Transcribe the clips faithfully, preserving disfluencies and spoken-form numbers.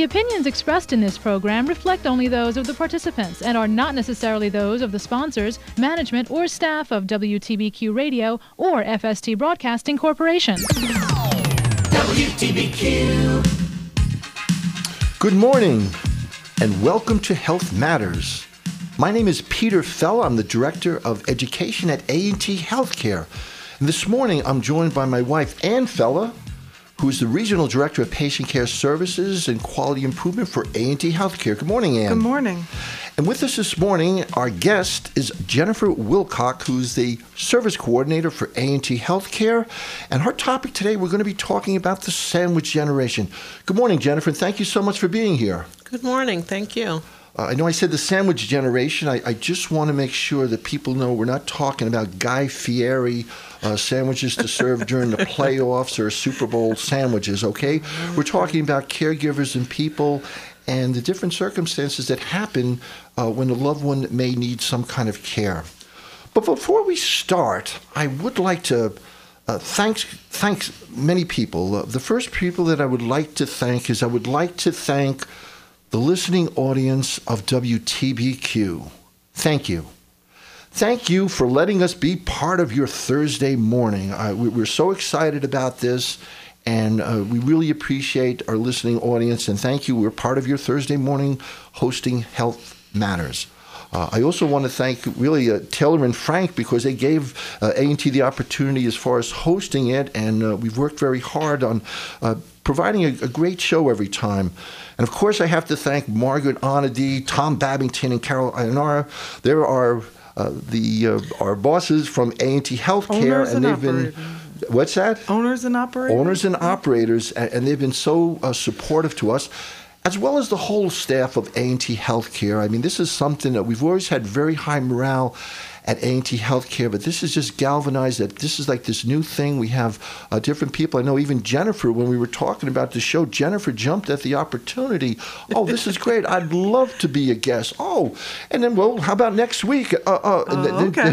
opinions expressed in this program reflect only those of the participants and are not necessarily those of the sponsors, management, or staff of W T B Q Radio or F S T Broadcasting Corporation. W T B Q. Good morning and welcome to Health Matters. My name is Peter Fella. I'm the Director of Education at A and T Healthcare. And this morning I'm joined by my wife, Ann Fella, who is the Regional Director of Patient Care Services and Quality Improvement for A and T Healthcare. Good morning, Ann. Good morning. And with us this morning, our guest is Jennifer Wilcock, who's the Service Coordinator for A and T Healthcare. And her topic today, we're going to be talking about the sandwich generation. Good morning, Jennifer, and thank you so much for being here. Good morning. Thank you. Uh, I know I said the sandwich generation. I, I just want to make sure that people know we're not talking about Guy Fieri uh, sandwiches to serve during the playoffs or Super Bowl sandwiches, okay? We're talking about caregivers and people and the different circumstances that happen uh, when a loved one may need some kind of care. But before we start, I would like to uh, thank, thank many people. Uh, the first people that I would like to thank is I would like to thank the listening audience of W T B Q. Thank you. Thank you for letting us be part of your Thursday morning. Uh, we, we're so excited about this, and uh, we really appreciate our listening audience, and thank you. We're part of your Thursday morning hosting Health Matters. Uh, I also want to thank really uh, Taylor and Frank because they gave uh, A and T the opportunity as far as hosting it, and uh, we've worked very hard on uh, providing a, a great show every time. And of course, I have to thank Margaret Onady, Tom Babington, and Carol Ionara. There are uh, the uh, our bosses from A and T Healthcare, Owners and and they've been operators. what's that? Owners and operators. Owners and operators, and, and they've been so uh, supportive to us, as well as the whole staff of A and T Healthcare. I mean, this is something that we've always had very high morale at A and T Healthcare, but this is just galvanized that this is like this new thing. We have uh, different people. I know even Jennifer, when we were talking about the show, Jennifer jumped at the opportunity. Oh, this is great. I'd love to be a guest. Oh, and then, well, how about next week? Uh, uh, and Oh, then, okay.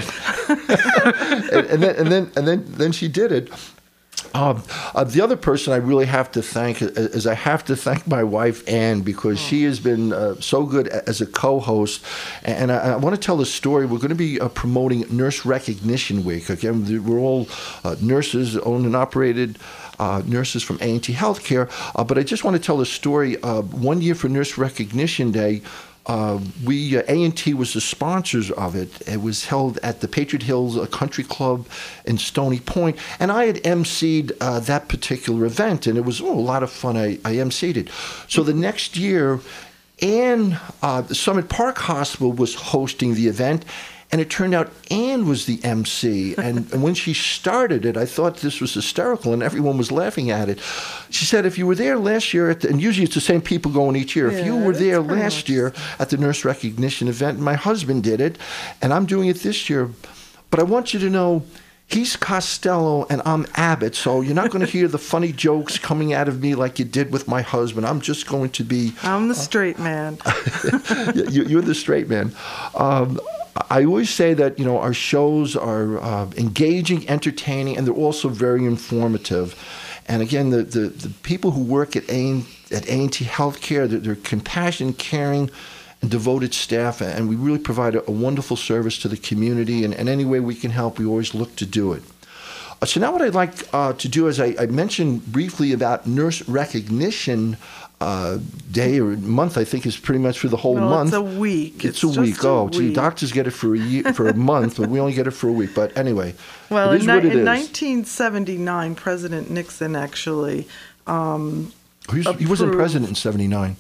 and, and then, and then, and then, then she did it. Um, uh, the other person I really have to thank is I have to thank my wife, Ann, because she has been uh, so good as a co-host. And I, I want to tell the story. We're going to be uh, promoting Nurse Recognition Week. Again, we're all uh, nurses, owned and operated uh, nurses from A and T Healthcare. Uh, but I just want to tell the story. Uh, one year for Nurse Recognition Day, Uh, we, uh, A and T was the sponsors of it. It was held at the Patriot Hills uh, Country Club in Stony Point, and I had emceed uh, that particular event, and it was oh, a lot of fun. I, I emceed it. So the next year, Ann, uh, the Summit Park Hospital was hosting the event, and it turned out Ann was the M C. And, and when she started it, I thought this was hysterical, and everyone was laughing at it. She said, if you were there last year, at the, and usually it's the same people going each year, Yeah, if you were there it's pretty last much year at the nurse recognition event, and my husband did it, and I'm doing it this year, but I want you to know, he's Costello and I'm Abbott, so you're not going to hear the funny jokes coming out of me like you did with my husband. I'm just going to be... I'm the straight man. you, you're the straight man. Um, I always say that, you know, our shows are uh, engaging, entertaining, and they're also very informative. And again, the, the, the people who work at A, at A and T Healthcare, they're, they're compassionate, caring, and devoted staff, and we really provide a, a wonderful service to the community, and, and any way we can help, we always look to do it. Uh, so now what I'd like uh, to do is I, I mentioned briefly about Nurse Recognition uh, Day or month. I think is pretty much for the whole No, month. it's a week. It's, It's a just week. a Oh, gee, week. doctors get it for a year, for a month, but we only get it for a week. But anyway, Well, it in, is ni- what it in is. nineteen seventy-nine, President Nixon actually um, He, was, he wasn't approved- president in seventy-nine.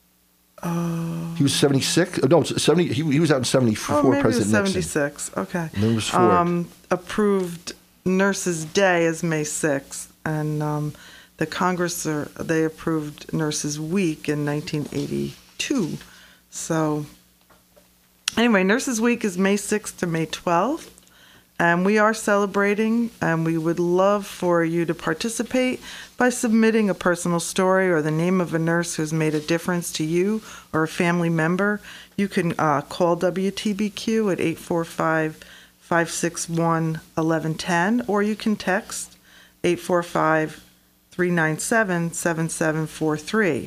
Oh. He was seventy-six. Oh, no, seventy. He, he was out in seventy-four. Oh, maybe it was President Nixon. seventy-six. Okay. And then it was Ford. Um, approved Nurses Day as May sixth, and um, the Congress are, they approved Nurses Week in nineteen eighty-two. So anyway, Nurses Week is May sixth to May twelfth. And we are celebrating, and we would love for you to participate by submitting a personal story or the name of a nurse who's made a difference to you or a family member. You can uh, call W T B Q at eight four five, five six one, one one one zero, or you can text eight four five, three nine seven, seven seven four three.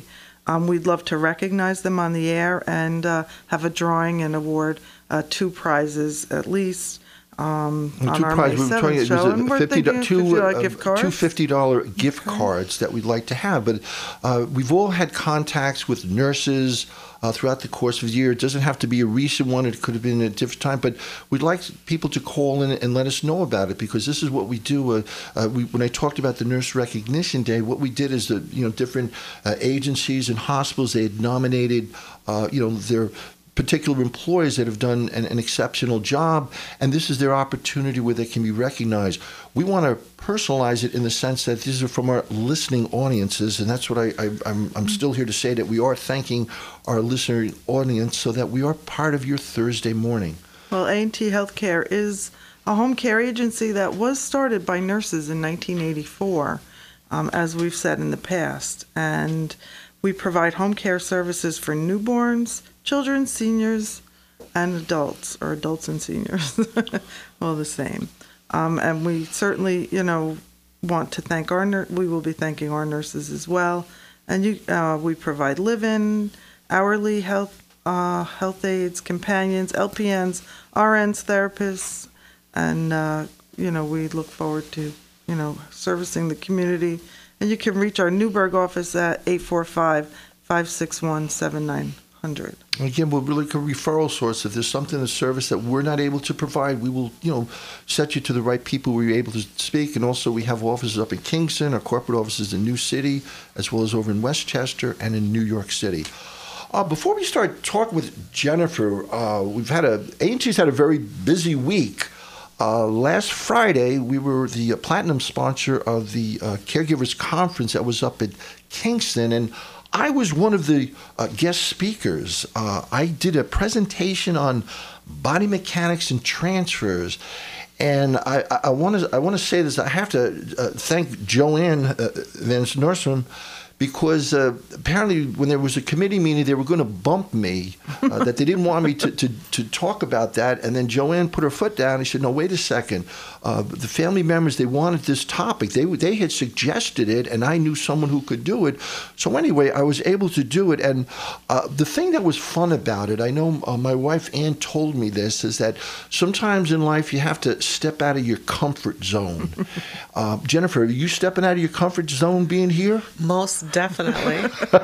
um, we'd love to recognize them on the air and uh, have a drawing and award uh, two prizes at least. Um, Well, on two our prizes. May We were seventh talking- show, it was and a we're fifty thinking two, fifty dollar uh, gift cards. two fifty dollar gift Okay. cards that we'd like to have. But uh, we've all had contacts with nurses uh, throughout the course of the year. It doesn't have to be a recent one. It could have been at a different time. But we'd like people to call in and let us know about it, because this is what we do. Uh, uh, we, when I talked about the Nurse Recognition Day, what we did is that, you know, different uh, agencies and hospitals, they had nominated, uh, you know, their particular employees that have done an, an exceptional job, and this is their opportunity where they can be recognized. We want to personalize it in the sense that these are from our listening audiences, and that's what I, I, I'm, I'm still here to say, that we are thanking our listener audience so that we are part of your Thursday morning. Well, A and T Healthcare is a home care agency that was started by nurses in nineteen eighty-four, um, as we've said in the past. And we provide home care services for newborns, children, seniors, and adults, or adults and seniors, all the same. Um, and we certainly, you know, want to thank our, nur- we will be thanking our nurses as well. And you, uh, we provide live-in, hourly health, uh, health aides, companions, L P Ns, R Ns, therapists, and, uh, you know, we look forward to, you know, servicing the community. And you can reach our Newburgh office at eight four five, five six one, seven nine zero zero. Again, we're really a referral source. If there's something, a service that we're not able to provide, we will, you know, set you to the right people where you're able to speak. And also, we have offices up in Kingston, our corporate offices in New City, as well as over in Westchester and in New York City. Uh, before we start talking with Jennifer, uh, we've had a A and T's had a very busy week. Uh, last Friday, we were the uh, platinum sponsor of the uh, Caregivers Conference that was up at Kingston, and I was one of the uh, guest speakers. Uh, I did a presentation on body mechanics and transfers, and I, I want to I want to say this. I have to uh, thank Joanne uh, Van Norsum, because uh, apparently when there was a committee meeting, they were going to bump me, uh, that they didn't want me to, to, to talk about that. And then Joanne put her foot down and she said, no, wait a second. Uh, the family members, they wanted this topic. They they had suggested it, and I knew someone who could do it. So anyway, I was able to do it. And uh, the thing that was fun about it, I know uh, my wife Ann told me this, is that sometimes in life you have to step out of your comfort zone. uh, Jennifer, are you stepping out of your comfort zone being here? Most definitely.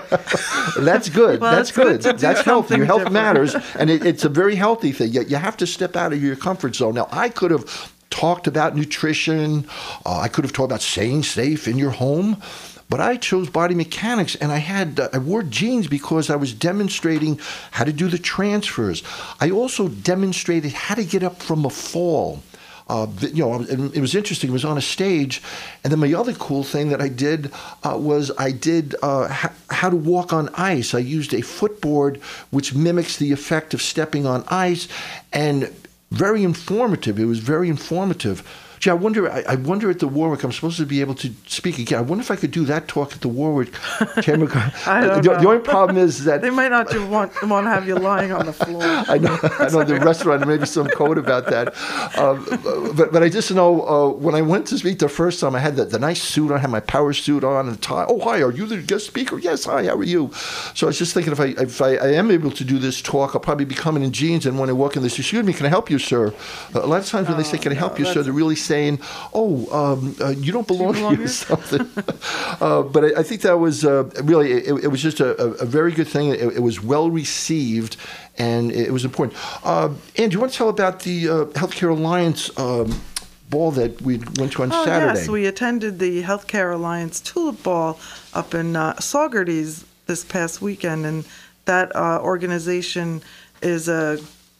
That's good. Well, That's it's good good. to do That's healthy. something Your health different. matters, and it, it's a very healthy thing. You, you have to step out of your comfort zone. Now, I could have talked about nutrition. Uh, I could have talked about staying safe in your home. But I chose body mechanics, and I had uh, I wore jeans because I was demonstrating how to do the transfers. I also demonstrated how to get up from a fall. Uh, you know, it was interesting. It was on a stage, and then my other cool thing that I did uh, was I did uh, ha- how to walk on ice. I used a footboard, which mimics the effect of stepping on ice, and very informative. It was very informative. Gee, I wonder. I, I wonder at the Warwick. I'm supposed to be able to speak again. I wonder if I could do that talk at the Warwick Chamber. I don't the, know. the only problem is that They might not do want, want to have you lying on the floor. I know, I know the restaurant, there may be some code about that. Um, but, but I just know uh, when I went to speak the first time, I had the, the nice suit on, I had my power suit on and tie. Oh, hi, are you the guest speaker? Yes, hi, how are you? So I was just thinking if I if I, I am able to do this talk, I'll probably be coming in jeans, and when I walk in, they say, excuse me, can I help you, sir? Uh, a lot of times when they say, can I help you, sir, they're really saying, oh, um, uh, you don't belong, belong here or here? something. uh, but I, I think that was uh, really, it, it was just a, a very good thing. It, it was well received, and it was important. Uh, Ann, do you want to tell about the uh, Healthcare Alliance um, ball that we went to on Oh, Saturday? yes, we attended the Healthcare Alliance Tulip Ball up in uh, Saugerties this past weekend, and that uh, organization is a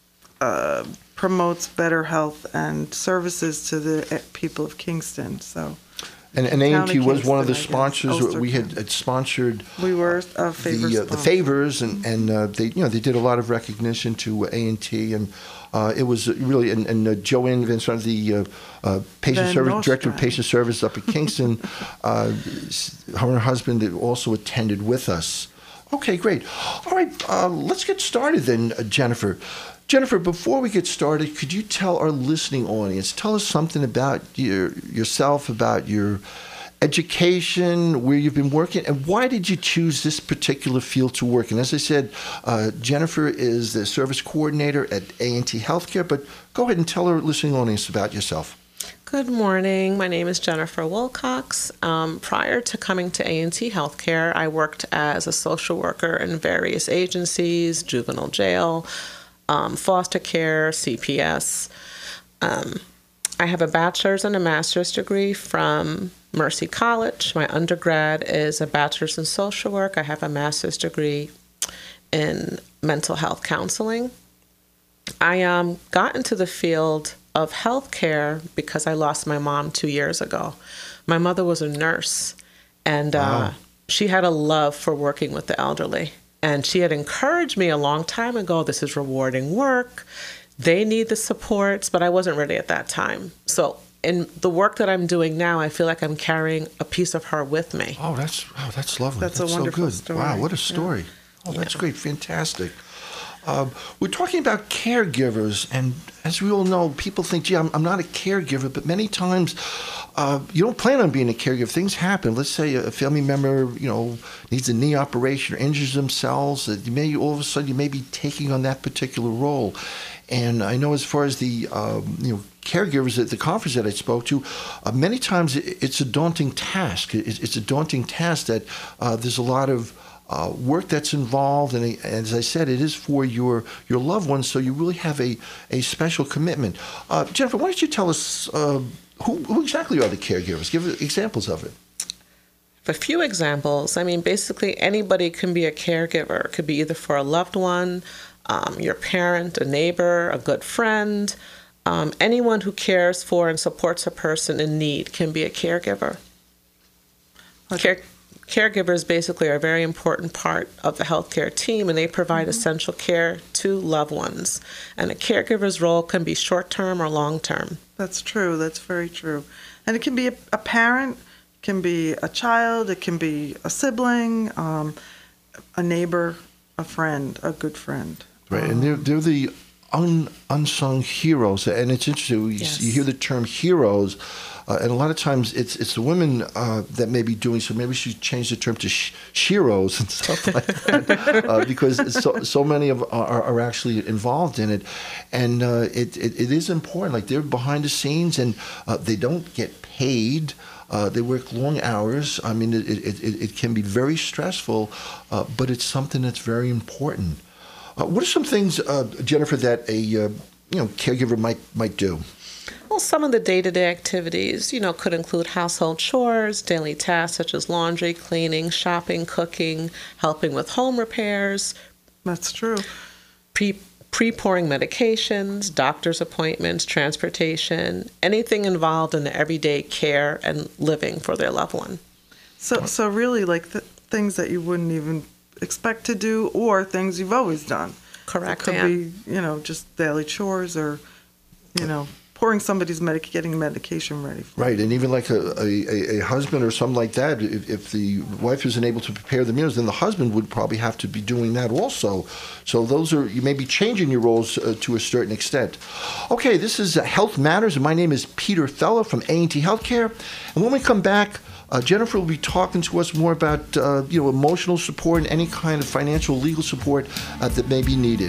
uh, promotes better health and services to the people of Kingston. So And, and A and T Town of was one of the Kingston, I guess. sponsors. Ulster We had, County. had sponsored we were a favor the uh, the sponsor. favors, and and uh, they you know they did a lot of recognition to A and T, and uh, it was really and, and uh, Joanne Vincent, the uh, uh, patient Van service Nostrand. director of patient service up at Kingston, uh, her and her husband also attended with us. Okay, great. All right, uh, let's get started then, uh, Jennifer. Jennifer, before we get started, could you tell our listening audience, tell us something about your yourself, about your education, where you've been working, and why did you choose this particular field to work in? As I said, uh, Jennifer is the service coordinator at A and T Healthcare, but go ahead and tell our listening audience about yourself. Good morning. My name is Jennifer Wilcox. Um, prior to coming to A and T Healthcare, I worked as a social worker in various agencies, juvenile jail, um, foster care, C P S. Um, I have a bachelor's and a master's degree from Mercy College. My undergrad is a bachelor's in social work. I have a master's degree in mental health counseling. I um, got into the field of healthcare because I lost my mom two years ago. My mother was a nurse, and Wow. uh, she had a love for working with the elderly. And she had encouraged me a long time ago, this is rewarding work. They need the supports, but I wasn't ready at that time. So in the work that I'm doing now, I feel like I'm carrying a piece of her with me. Oh, that's oh, that's lovely. That's a wonderful so good. story. Wow, what a story. Yeah. Oh, that's great. Fantastic. Um, we're talking about caregivers, and as we all know, people think, gee, I'm, I'm not a caregiver, but many times uh, you don't plan on being a caregiver. Things happen. Let's say a family member, you know, needs a knee operation or injures themselves. That you may, all of a sudden, you may be taking on that particular role. And I know as far as the, um, you know, caregivers at the conference that I spoke to, uh, many times it, it's a daunting task. It, it's a daunting task that uh, there's a lot of Uh, work that's involved, and as I said, it is for your your loved ones, so you really have a, a special commitment. Uh, Jennifer, why don't you tell us uh, who, who exactly are the caregivers? Give examples of it. A few examples. I mean, basically anybody can be a caregiver. It could be either for a loved one, um, your parent, a neighbor, a good friend. Um, anyone who cares for and supports a person in need can be a caregiver. Care- Caregivers basically are a very important part of the healthcare team, and they provide mm-hmm. essential care to loved ones. And a caregiver's role can be short-term or long-term. That's true. That's very true. And it can be a, a parent, it can be a child, it can be a sibling, um, a neighbor, a friend, a good friend. Right, um, and they're, they're the un, unsung heroes. And it's interesting, you, Yes. you hear the term heroes, Uh, and a lot of times it's it's the women uh, that may be doing so. Maybe we should change the term to sh- sheroes and stuff like that, uh, because so so many of are, are actually involved in it, and uh, it, it it is important. Like they're behind the scenes, and uh, they don't get paid. Uh, they work long hours. I mean, it it, it, it can be very stressful, uh, but it's something that's very important. Uh, what are some things, uh, Jennifer, that a uh, you know caregiver might might do? Well, some of the day-to-day activities, you know, could include household chores, daily tasks such as laundry, cleaning, shopping, cooking, helping with home repairs. That's true. Pre pre-pouring medications, doctor's appointments, transportation, anything involved in the everyday care and living for their loved one. So, so really, like the things that you wouldn't even expect to do, or things you've always done. Correct, It could Ann. be, you know, just daily chores, or, you know, pouring somebody's medic, getting medication ready. For Right, and even like a, a, a husband or something like that, if, if the wife isn't able to prepare the meals, then the husband would probably have to be doing that also. So those are, you may be changing your roles uh, to a certain extent. Okay, this is uh, Health Matters, and my name is Peter Thella from A and T Healthcare. And when we come back, uh, Jennifer will be talking to us more about uh, you know emotional support and any kind of financial, legal support uh, that may be needed.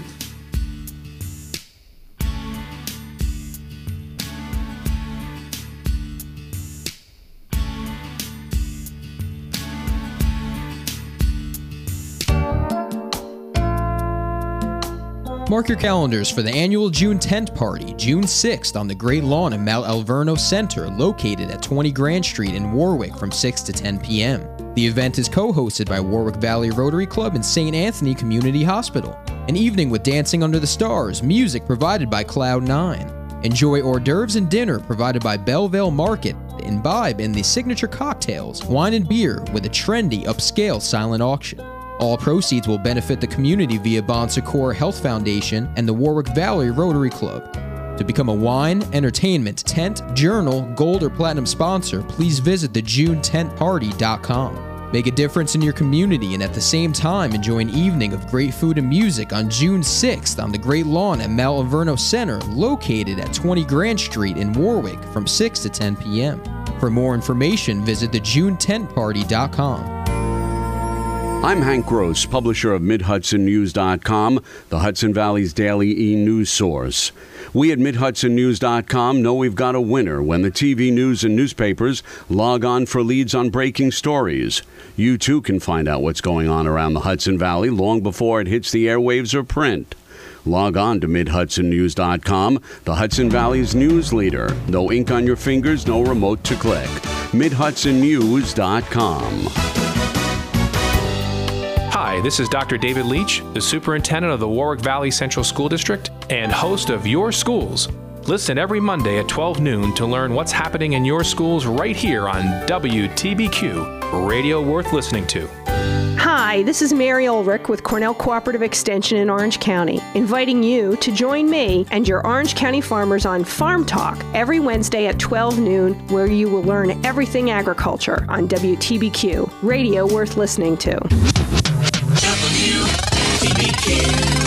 Mark your calendars for the annual June tent party, June sixth, on the Great Lawn in Mount Alverno Center, located at twenty Grand Street in Warwick from six to ten p.m. The event is co-hosted by Warwick Valley Rotary Club and Saint Anthony Community Hospital. An evening with dancing under the stars, music provided by Cloud nine. Enjoy hors d'oeuvres and dinner provided by Belleville Market. Imbibe in the signature cocktails, wine and beer with a trendy, upscale silent auction. All proceeds will benefit the community via Bon Secours Health Foundation and the Warwick Valley Rotary Club. To become a wine, entertainment, tent, journal, gold, or platinum sponsor, please visit the june tent party dot com. Make a difference in your community and at the same time enjoy an evening of great food and music on June sixth on the Great Lawn at Mount Alverno Center, located at twenty Grand Street in Warwick from six to ten p.m. For more information, visit the june tent party dot com. I'm Hank Gross, publisher of Mid Hudson News dot com, the Hudson Valley's daily e-news source. We at Mid Hudson News dot com know we've got a winner when the T V news and newspapers log on for leads on breaking stories. You too can find out what's going on around the Hudson Valley long before it hits the airwaves or print. Log on to Mid Hudson News dot com, the Hudson Valley's news leader. No ink on your fingers, no remote to click. Mid Hudson News dot com. Hi, this is Doctor David Leach, the superintendent of the Warwick Valley Central School District and host of Your Schools. Listen every Monday at twelve noon to learn what's happening in your schools right here on W T B Q, radio worth listening to. Hi, this is Mary Ulrich with Cornell Cooperative Extension in Orange County, inviting you to join me and your Orange County farmers on Farm Talk every Wednesday at twelve noon, where you will learn everything agriculture on W T B Q, radio worth listening to. W T B Q.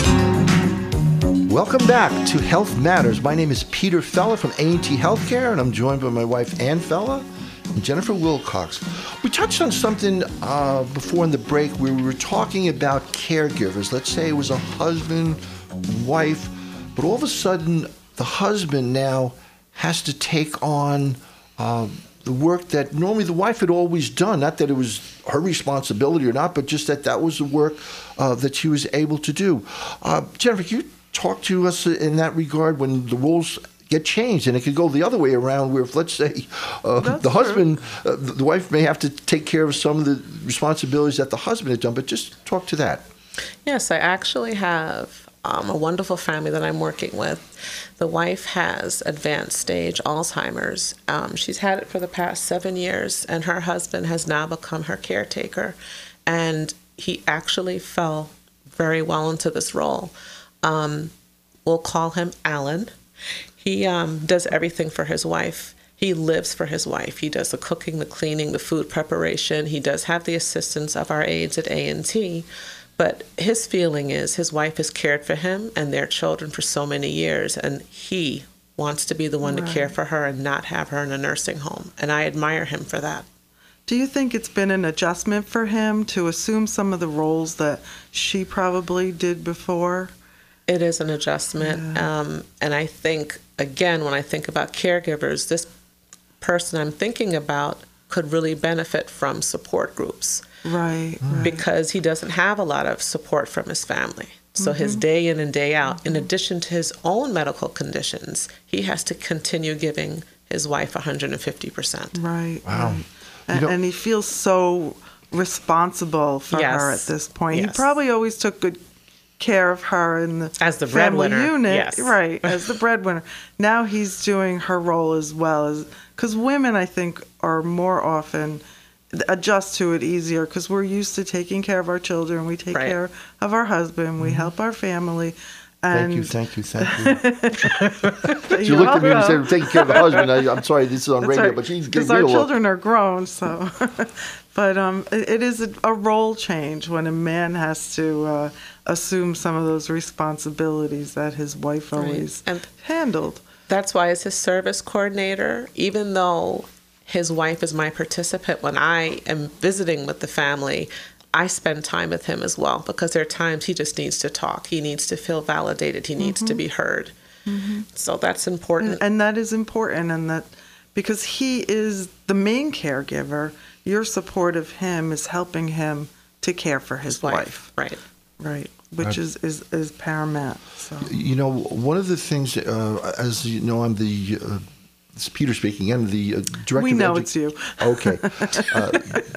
Welcome back to Health Matters. My name is Peter Fella from A and T Healthcare, and I'm joined by my wife, Ann Fella, and Jennifer Wilcox. We touched on something uh, before in the break where we were talking about caregivers. Let's say it was a husband, wife, but all of a sudden the husband now has to take on uh, the work that normally the wife had always done. Not that it was her responsibility or not, but just that that was the work uh, that she was able to do. Uh, Jennifer, can you talk to us in that regard when the roles get changed, and it could go the other way around, where if, let's say, uh, the husband, uh, the wife may have to take care of some of the responsibilities that the husband had done, but just talk to that. Yes, I actually have um, a wonderful family that I'm working with. The wife has advanced stage Alzheimer's. Um, she's had it for the past seven years, and her husband has now become her caretaker, and he actually fell very well into this role. Um, we'll call him Alan. He um, does everything for his wife. He lives for his wife. He does the cooking, the cleaning, the food preparation. He does have the assistance of our aides at A and T. But his feeling is his wife has cared for him and their children for so many years, and he wants to be the one right. to care for her and not have her in a nursing home. And I admire him for that. Do you think it's been an adjustment for him to assume some of the roles that she probably did before? It is an adjustment. Yeah. Um, and I think, again, when I think about caregivers, this person I'm thinking about could really benefit from support groups. Right, right. Because he doesn't have a lot of support from his family. So mm-hmm. his day in and day out, mm-hmm. in addition to his own medical conditions, he has to continue giving his wife one hundred fifty percent. Right. Wow. Right. And, and he feels so responsible for yes. her at this point. Yes. He probably always took good care of her in the as the family breadwinner unit, yes. right? As the breadwinner. Now he's doing her role as well, as because women, I think, are more often adjust to it easier because we're used to taking care of our children. We take right. care of our husband. We mm-hmm. help our family. And thank you, thank you, thank you. She looked at me and said, "Taking care of the husband." I, I'm sorry, this is on That's radio, right. but she's because our children are grown, so. But um, it, it is a, a role change when a man has to uh, assume some of those responsibilities that his wife always right. and handled. That's why, as his service coordinator, even though his wife is my participant, when I am visiting with the family, I spend time with him as well, because there are times he just needs to talk. He needs to feel validated. He needs mm-hmm. to be heard. Mm-hmm. So that's important. And, and that is important, and that because he is the main caregiver, your support of him is helping him to care for his, his wife. wife. Right. Right. Which is, is, is paramount. So. You know, one of the things, uh, as you know, I'm the... Uh, It's Peter speaking, and the uh, director. We know of edu- it's you. Okay. Uh,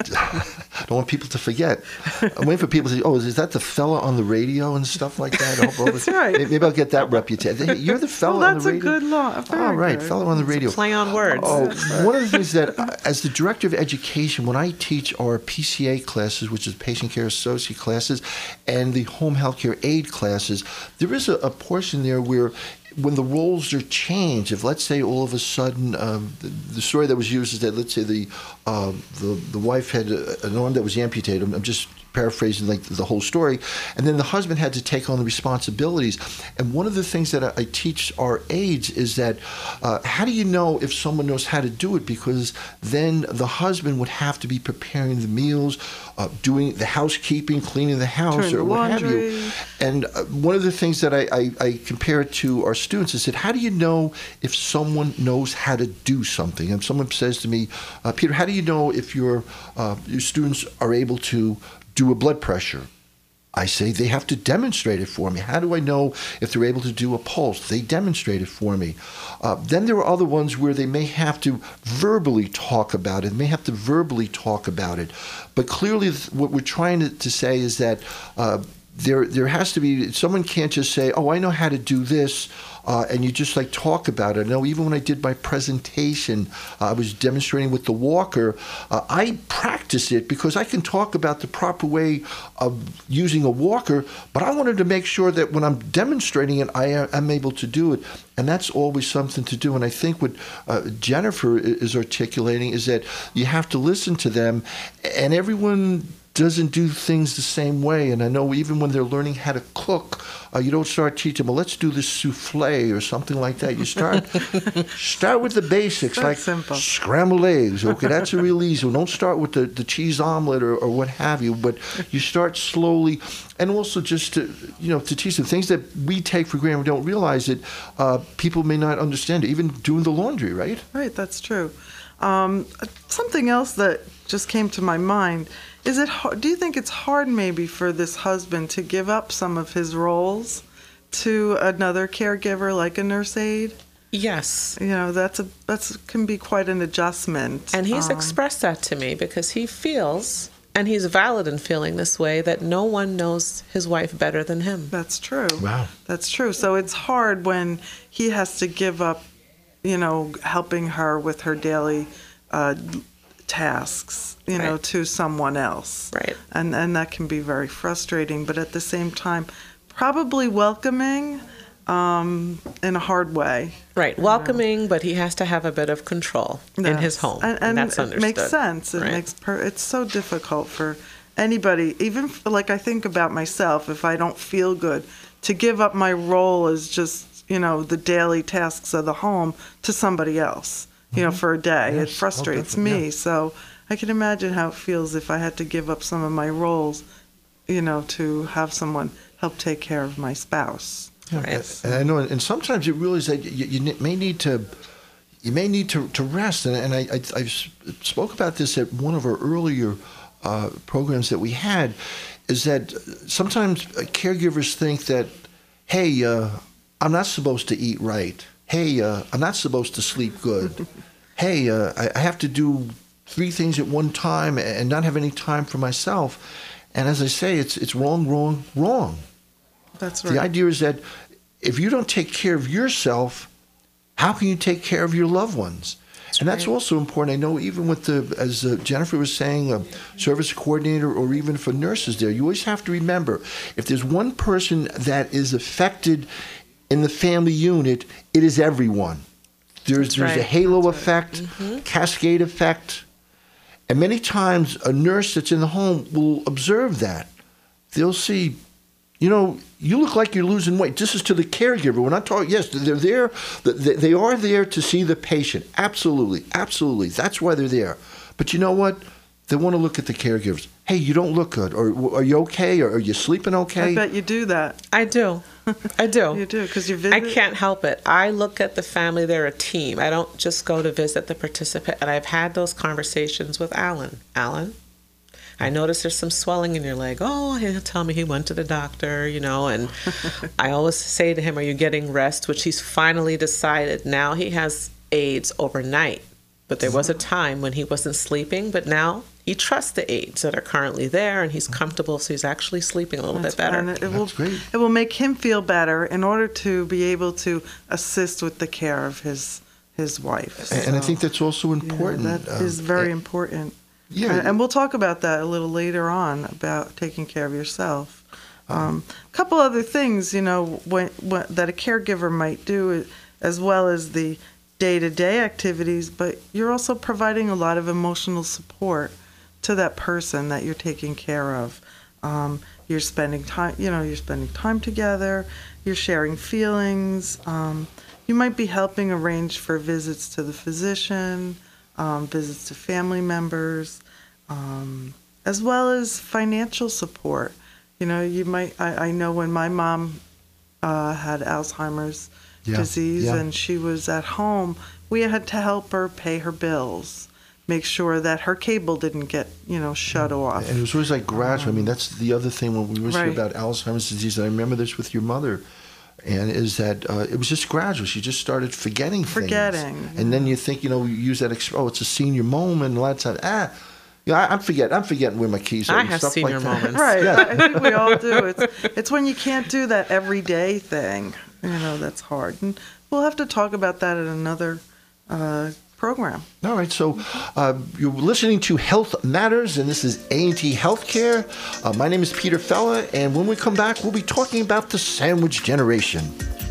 don't want people to forget. I'm waiting for people to say, "Oh, is that the fella on the radio and stuff like that?" I hope that's right. Maybe I'll get that reputation. You're the fella well, on the radio. That's a good law. Oh, right, good. fella on the radio. It's a play on words. Oh, one of the things that, uh, as the director of education, when I teach our P C A classes, which is patient care associate classes, and the home health care aide classes, there is a, a portion there where, when the roles are changed, if let's say all of a sudden um, the, the story that was used is that let's say the uh, the the wife had a, an arm that was amputated. I'm, I'm just paraphrasing like the whole story. And then the husband had to take on the responsibilities. And one of the things that I, I teach our aides is that uh, how do you know if someone knows how to do it? Because then the husband would have to be preparing the meals, uh, doing the housekeeping, cleaning the house, Turn or the what have you. laundry. And uh, one of the things that I, I, I compare it to our students is that how do you know if someone knows how to do something? And someone says to me, uh, Peter, how do you know if your uh, your students are able to do a blood pressure? I say they have to demonstrate it for me. How do I know if they're able to do a pulse? They demonstrate it for me. Uh, then there are other ones where they may have to verbally talk about it. They may have to verbally talk about it. But clearly what we're trying to, to say is that uh, there there has to be, someone can't just say, oh, I know how to do this, uh, and you just like talk about it. No, even when I did my presentation, uh, I was demonstrating with the walker, uh, I practice it because I can talk about the proper way of using a walker, but I wanted to make sure that when I'm demonstrating it, I am able to do it. And that's always something to do. And I think what uh, Jennifer is articulating is that you have to listen to them, and everyone doesn't do things the same way. And I know even when they're learning how to cook, uh, you don't start teaching, well, let's do this souffle or something like that. You start start with the basics, That's like simple. scrambled eggs. Okay, that's a real easy one. Don't start with the, the cheese omelet or, or what have you, but you start slowly. And also just to, you know, to teach them things that we take for granted, we don't realize it, uh, people may not understand it, even doing the laundry, right? Right, that's true. Um, something else that just came to my mind, is it hard, do you think it's hard maybe for this husband to give up some of his roles to another caregiver like a nurse aide? Yes. You know, that's a that's can be quite an adjustment. And he's Um, expressed that to me because he feels, and he's valid in feeling this way, that no one knows his wife better than him. That's true. Wow. That's true. So it's hard when he has to give up, you know, helping her with her daily uh, tasks, you know, Right. to someone else. Right. And and that can be very frustrating, but at the same time, probably welcoming um, in a hard way. Right. Welcoming, but he has to have a bit of control in his Yes. home. And, And, and that's it understood. makes sense. It right? makes per- it's so difficult for anybody, even f- like I think about myself, if I don't feel good, to give up my role as just, you know, the daily tasks of the home to somebody else, you know, for a day. Yes. It frustrates Oh, me. definitely, yeah. So I can imagine how it feels if I had to give up some of my roles, you know, to have someone help take care of my spouse. Right. And I know, and sometimes you realize that you, you ne- may need to, you may need to, to rest. And, and I, I, I spoke about this at one of our earlier uh, programs that we had, is that sometimes caregivers think that, hey, uh, I'm not supposed to eat right. Hey, uh, I'm not supposed to sleep good. Hey, uh, I, I have to do three things at one time and not have any time for myself. And as I say, it's it's wrong, wrong, wrong. That's right. The idea is that if you don't take care of yourself, how can you take care of your loved ones? That's and that's right. also important. I know even with the, as uh, Jennifer was saying, a service coordinator or even for nurses there, you always have to remember, if there's one person that is affected in the family unit, it is everyone. There's, That's there's a right. halo That's right. effect, Mm-hmm. cascade effect. And many times a nurse that's in the home will observe that. They'll see, you know, you look like you're losing weight. This is to the caregiver. We're not talking, yes, they're there. They they are there to see the patient. Absolutely. Absolutely. That's why they're there. But you know what? They want to look at the caregivers. Hey, you don't look good. Or are you okay? Or are you sleeping okay? I bet you do that. I do. I do. You do, because you visit. I can't help it. I look at the family, they're a team. I don't just go to visit the participant. And I've had those conversations with Alan. Alan, I notice there's some swelling in your leg. Oh, he'll tell me he went to the doctor, you know. And I always say to him, are you getting rest? Which he's finally decided. Now he has aides overnight. But there was a time when he wasn't sleeping. But now he trusts the aides that are currently there, and he's comfortable, so he's actually sleeping a little That's bit better. fine. It will, That's great. it will make him feel better in order to be able to assist with the care of his his wife. And, and I So, think that's also yeah, important. that is Um, very and- important. Yeah. And, and we'll talk about that a little later on, about taking care of yourself. Um, a couple other things, you know, when, when, that a caregiver might do, as well as the day-to-day activities, but you're also providing a lot of emotional support to that person that you're taking care of. Um, you're spending time, you know, you're spending time together. You're sharing feelings. Um, you might be helping arrange for visits to the physician, um, visits to family members, um, as well as financial support. You know, you might. I, I know when my mom uh, had Alzheimer's Yeah, disease yeah. and she was at home, we had to help her pay her bills, make sure that her cable didn't get, you know, shut off. And it was always like gradual. I mean, that's the other thing when we were Right. about Alzheimer's disease, and I remember this with your mother, and is that uh, it was just gradual. She just started forgetting things. Forgetting, And then you think, you know, you use that, exp- oh, it's a senior moment, and a lot of times, ah, yeah, I, I'm forgetting. I'm forgetting where my keys are. I and have stuff senior like that. moments. Right. Yeah. I think we all do. It's it's when you can't do that everyday thing, you know, that's hard. And we'll have to talk about that in another uh, program. All right, so uh, you're listening to Health Matters, and this is A and T Healthcare. Uh, my name is Peter Fella, and when we come back, we'll be talking about the sandwich generation.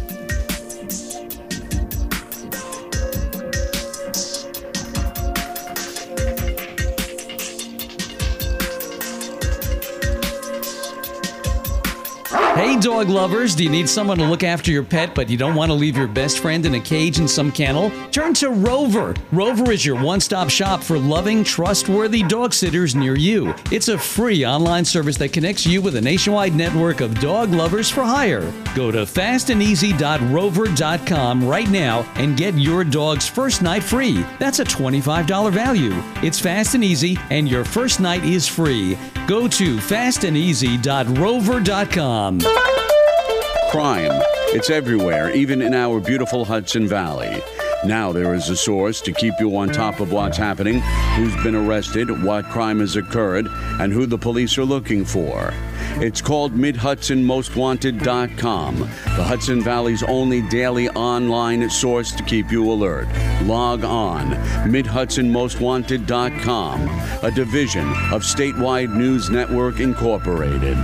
Hey, dog lovers, do you need someone to look after your pet, but you don't want to leave your best friend in a cage in some kennel? Turn to Rover. Rover is your one-stop shop for loving, trustworthy dog sitters near you. It's a free online service that connects you with a nationwide network of dog lovers for hire. Go to fast and easy dot rover dot com right now and get your dog's first night free. That's a twenty-five dollars value. It's fast and easy, and your first night is free. Go to fast and easy dot rover dot com. Crime. It's everywhere, even in our beautiful Hudson Valley. Now there is a source to keep you on top of what's happening, who's been arrested, what crime has occurred, and who the police are looking for. It's called Mid Hudson Most Wanted dot com, the Hudson Valley's only daily online source to keep you alert. Log on, Mid Hudson Most Wanted dot com, a division of Statewide News Network Incorporated.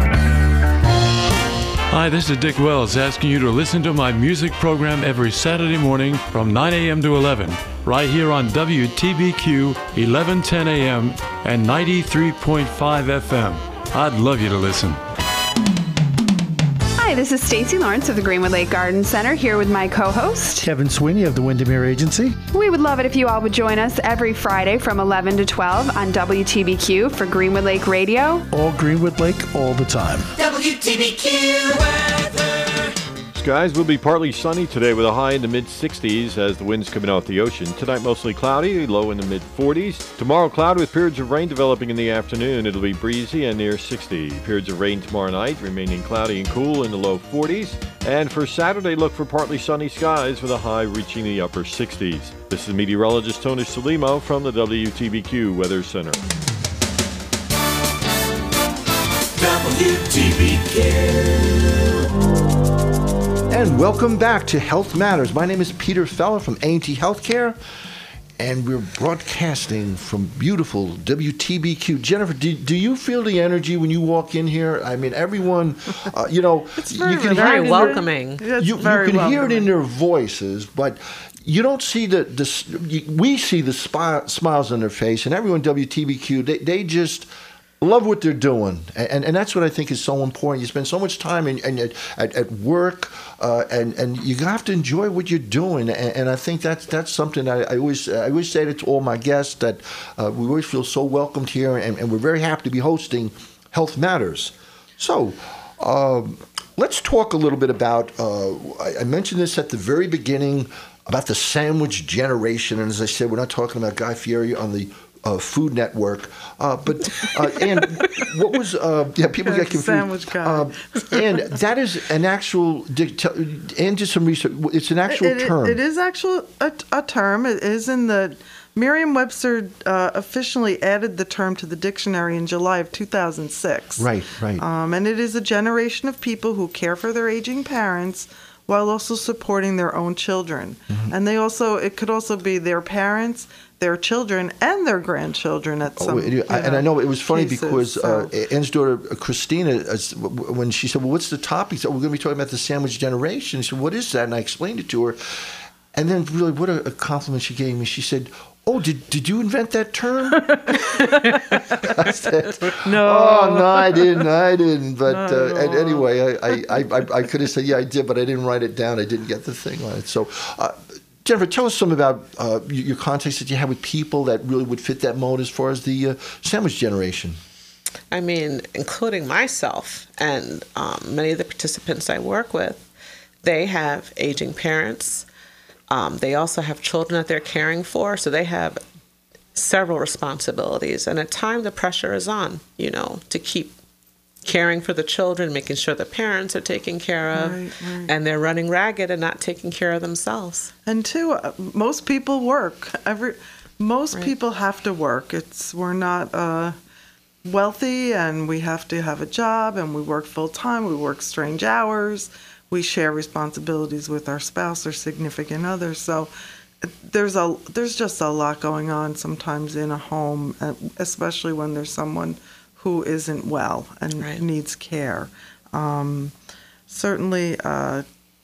Hi, this is Dick Wells asking you to listen to my music program every Saturday morning from nine a.m. to eleven, right here on W T B Q eleven ten a.m. and ninety-three point five F M. I'd love you to listen. Hi, this is Stacy Lawrence of the Greenwood Lake Garden Center here with my co-host Kevin Sweeney of the Windermere Agency. We would love it if you all would join us every Friday from eleven to twelve on W T B Q for Greenwood Lake Radio. All Greenwood Lake, all the time. W T B Q weather. Skies will be partly sunny today with a high in the mid sixties as the winds coming off the ocean. Tonight mostly cloudy, low in the mid forties. Tomorrow cloud with periods of rain developing in the afternoon. It'll be breezy and near sixty. Periods of rain tomorrow night remaining cloudy and cool in the low forties. And for Saturday, look for partly sunny skies with a high reaching the upper sixties. This is meteorologist Tony Salimo from the W T B Q Weather Center. W T B Q. And welcome back to Health Matters. My name is Peter Feller from A and T Healthcare, and we're broadcasting from beautiful W T B Q. Jennifer, do, do you feel the energy when you walk in here? I mean, everyone, uh, you know, very you can very hear it in welcoming. Their, It's you, very you can hear it in welcoming. their voices, but you don't see the, the you, we see the spi- smiles on their face, and everyone W T B Q, they, they just love what they're doing, and and that's what I think is so important. You spend so much time in, in at, at work, uh, and and you have to enjoy what you're doing. And, and I think that's that's something I, I always I always say to all my guests that uh, we always feel so welcomed here, and, and we're very happy to be hosting Health Matters. So. Um, let's talk a little bit about. Uh, I, I mentioned this at the very beginning about the sandwich generation, and as I said, we're not talking about Guy Fieri on the Uh, Food Network, uh, but uh, and what was uh, yeah people get confused. Sandwich guy. Uh, and that is an actual and just some research. It's an actual It- it- term. It is actual a, a term. It is in the Merriam-Webster uh, officially added the term to the dictionary in July of two thousand six. Right, right. Um, and it is a generation of people who care for their aging parents while also supporting their own children. Mm-hmm. And they also it could also be their parents, their children, and their grandchildren at some. Oh, it- you I- and I know it was funny cases, because uh, so. Ann's daughter uh, Christina, uh, when she said, "Well, what's the topic?" She said, "We're going to be talking about the sandwich generation." She said, "What is that?" And I explained it to her, and then really, what a, a compliment she gave me. She said, Oh, did did you invent that term? I said, No. Oh, no, I didn't. I didn't. But Not uh, at and all. anyway, I, I, I, I could have said, yeah, I did, but I didn't write it down. I didn't get the thing on it. So, uh, Jennifer, tell us some about uh, your your contacts that you have with people that really would fit that mold as far as the uh, sandwich generation. I mean, including myself and um, many of the participants I work with, they have aging parents. Um, they also have children that they're caring for, so they have several responsibilities. And at times, the pressure is on, you know, to keep caring for the children, making sure the parents are taken care of, Right, right. and they're running ragged and not taking care of themselves. And two, uh, most people work. Every most Right. people have to work. It's we're not uh, wealthy, and we have to have a job, and we work full time. We work strange hours. We share responsibilities with our spouse or significant other. So uh, there's a there's just a lot going on sometimes in a home, uh, especially when there's someone who isn't well and Right. needs care. Um, certainly. Uh,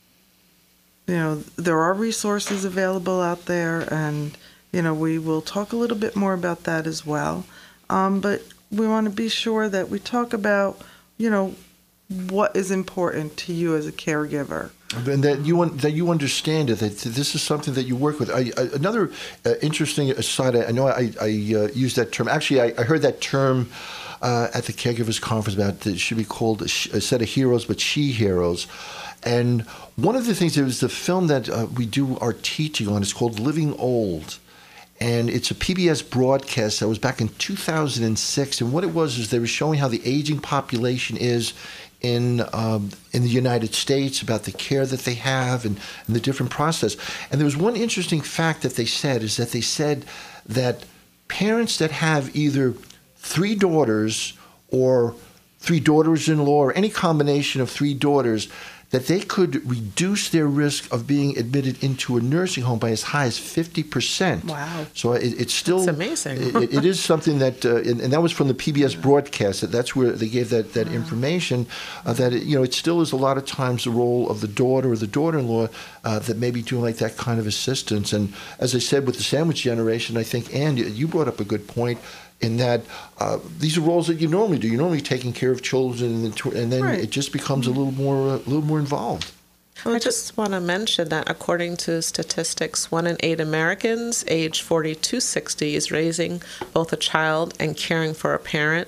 You know, there are resources available out there, and, you know, we will talk a little bit more about that as well. Um, but we want to be sure that we talk about, you know, what is important to you as a caregiver. And that you un- that you understand it, that this is something that you work with. I, I, another uh, interesting aside, I, I know I, I uh, used that term. Actually, I, I heard that term uh, at the Caregivers Conference about that it should be called a, sh- a set of heroes, but she heroes. And one of the things, there was the film that uh, we do our teaching on. It's called Living Old. And it's a P B S broadcast that was back in two thousand six. And what it was is they were showing how the aging population is in um, in the United States, about the care that they have and, and the different process. And there was one interesting fact that they said, is that they said that parents that have either three daughters or three daughters-in-law or any combination of three daughters, that they could reduce their risk of being admitted into a nursing home by as high as fifty percent. Wow. So it, it's still... That's amazing. it, it is something that, uh, and, and that was from the P B S broadcast, that that's where they gave that, that information, uh, that, it, you know, it still is a lot of times the role of the daughter or the daughter-in-law uh, that may be doing like that kind of assistance. And as I said, with the sandwich generation, I think, Ann, you- you brought up a good point, in that uh, these are roles that you normally do. You're normally taking care of children, and then, tw- and then Right. it just becomes a little more, uh, a little more involved. I just want to mention that according to statistics, one in eight Americans aged forty to sixty is raising both a child and caring for a parent,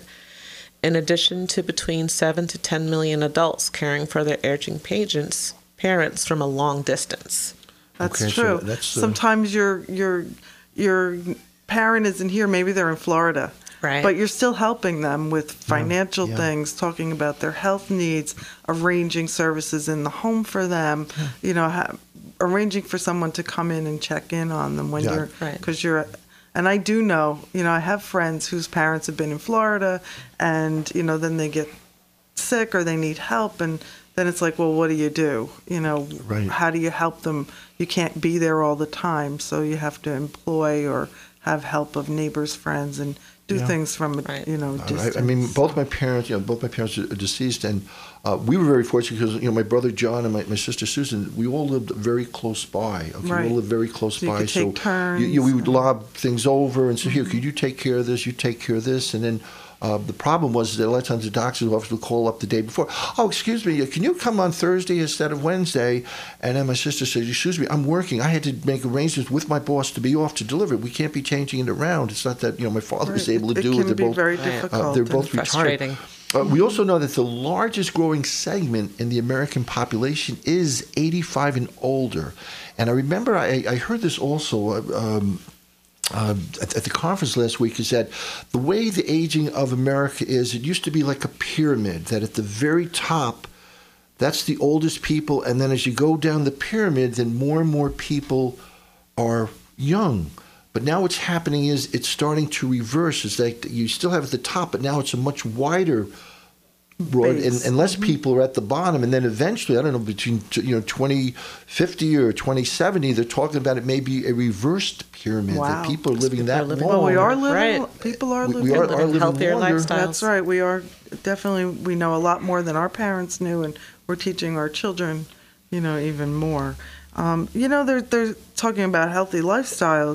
in addition to between seven to ten million adults caring for their aging patients, parents from a long distance. That's Okay, so true. that's, uh, Sometimes your your your parent isn't here. Maybe they're in Florida. Right. But you're still helping them with financial yeah. things, talking about their health needs, arranging services in the home for them, you know, ha- arranging for someone to come in and check in on them when Yeah. you're, Right. because you're, and I do know, you know, I have friends whose parents have been in Florida, and, you know, then they get sick or they need help, and then it's like, well, what do you do? You know, Right. how do you help them? You can't be there all the time, so you have to employ or have help of neighbors, friends, and do Yeah. things from a, Right. you know, Uh, distance. I, I mean, both my parents, you know, both my parents are deceased, and uh, we were very fortunate because, you know, my brother John and my, my sister Susan, we all lived very close by. Okay, Right. we all lived very close So you by. could take turns. You, you, we would and- lob things over and say, here, could you take care of this? You take care of this, and then. Uh, the problem was that a lot of times the doctor's office would call up the day before. Oh, excuse me, can you come on Thursday instead of Wednesday? And then my sister said, excuse me, I'm working. I had to make arrangements with my boss to be off to deliver it. We can't be changing it around. It's not that, you know, my father was Right. able to It do can it. They're be both, very Right. difficult. uh, they're and- both retired. Frustrating. Uh, we also know that the largest growing segment in the American population is eighty-five and older. And I remember I, I heard this also uh, um, uh, at, at the conference last week, is that the way the aging of America is, it used to be like a pyramid, that at the very top, that's the oldest people. And then as you go down the pyramid, then more and more people are young. But now what's happening is it's starting to reverse. It's like you still have at the top, but now it's a much wider broad, and, Base. and less people are at the bottom. And then eventually, I don't know, between you know twenty fifty or twenty seventy, they're talking about it may be a reversed pyramid, Wow. that people are living People that are living long. Well, we are living. Right. People are We- living. we are, are living living healthier longer. lifestyles. That's right. We are definitely. We know a lot more than our parents knew, and we're teaching our children, you know, even more. Um, you know, they're they're talking about healthy lifestyles.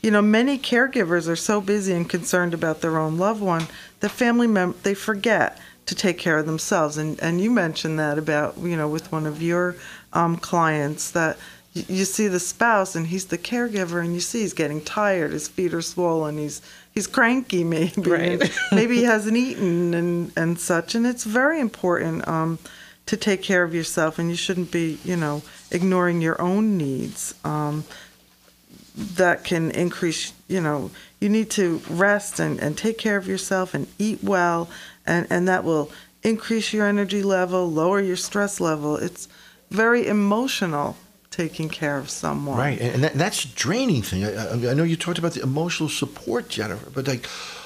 you know, many caregivers are so busy and concerned about their own loved one that family mem- they forget to take care of themselves. And and you mentioned that about, you know, with one of your um, clients that y- you see the spouse and he's the caregiver and you see he's getting tired, his feet are swollen, he's he's cranky maybe, Right. and maybe he hasn't eaten and, and such. And it's very important um, to take care of yourself, and you shouldn't be, you know, ignoring your own needs. Um, that can increase, you know, you need to rest and, and take care of yourself and eat well, and, and that will increase your energy level, lower your stress level. It's very emotional taking care of someone. Right, and, that, and that's a draining thing. I, I, I know you talked about the emotional support, Jennifer, but like